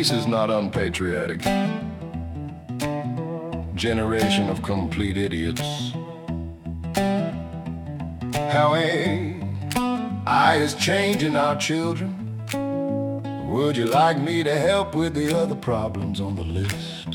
Peace is not unpatriotic. Generation of complete idiots. How AI is changing our children. Would you like me to help with the other problems on the list?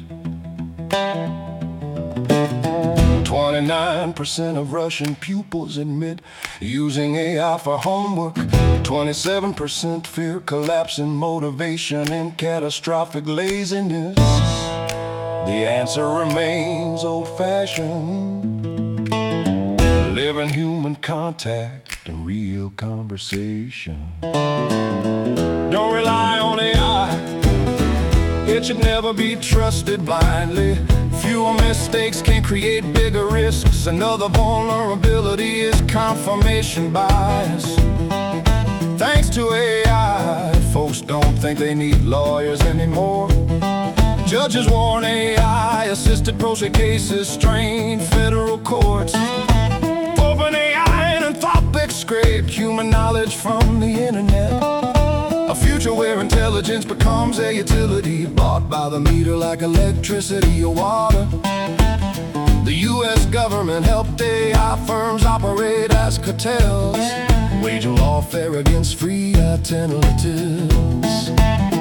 29% of Russian pupils admit using AI for homework. 27% fear collapse in motivation and catastrophic laziness. The answer remains old-fashioned. Live in human contact and real conversation. Don't rely on AI. It should never be trusted blindly. Fewer mistakes can create bigger risks. Another vulnerability is confirmation bias. Thanks to AI, folks don't think they need lawyers anymore. Judges warn AI-assisted process cases strain federal courts. OpenAI and Anthropic scrape human knowledge from the internet. A future where intelligence becomes a utility, bought by the meter like electricity or water. The US government helped AI firms operate as cartels, waging lawfare against free alternatives.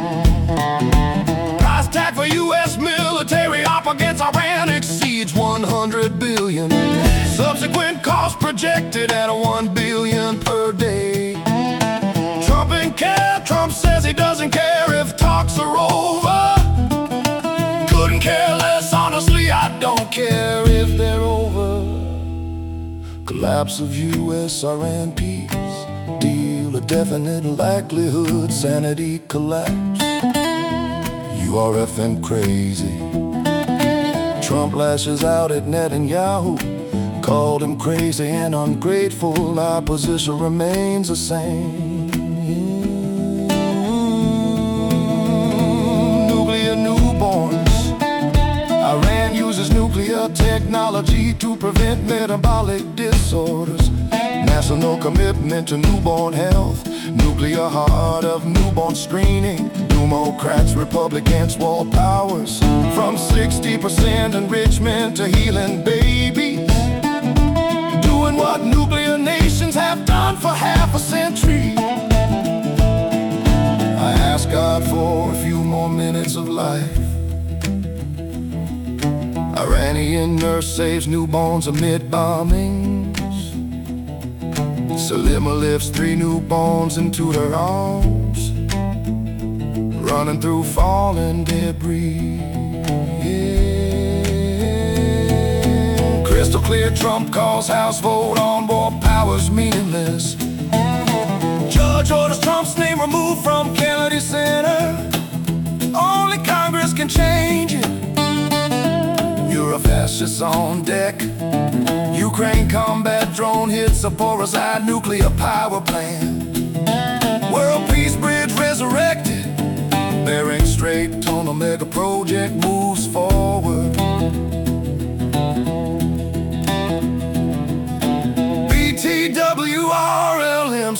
Price tag for US military op against Iran exceeds 100 billion. Subsequent cost projected at 1 billion per day. Trump ain't care. Trump says he doesn't care if talks are over. Couldn't care less, honestly, I don't care if they're over. Collapse of US-Iran peace deal, a definite likelihood, sanity collapse. You are effing crazy. Trump lashes out at Netanyahu, called him crazy and ungrateful. Our position remains the same. Iran uses nuclear technology to prevent metabolic disorders. National commitment to newborn health, nuclear heart of newborn screening. Democrats, Republicans, world powers, from 60% enrichment to healing babies. Doing what nuclear nations have done for half a century. I ask God for a few more minutes of life. Iranian nurse saves newborns amid bombings. Salima lifts 3 newborns into her arms, running through fallen debris. Yeah. Crystal clear, Trump calls House vote on war powers meaningless. Judge orders Trump's name removed from Kennedy Center. Only Congress can change it. Europe fascists on deck. Ukraine combat drone hits a Zaporizhzhia nuclear power plant. World Peace Bridge resurrected. Bering Strait tunnel mega project moves forward. BTWRLM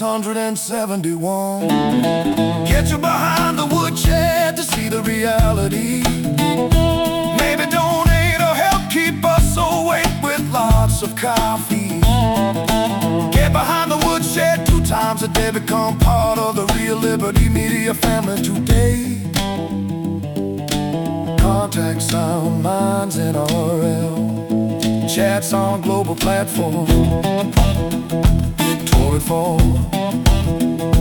671. Get you behind the woodshed to see the reality. Maybe donate or help keep us awake with lots of coffee. Get behind the woodshed 2 times a day. Become part of the Real Liberty Media family today. Contact Sound Minds NRL. Chats on global platform. Tour it for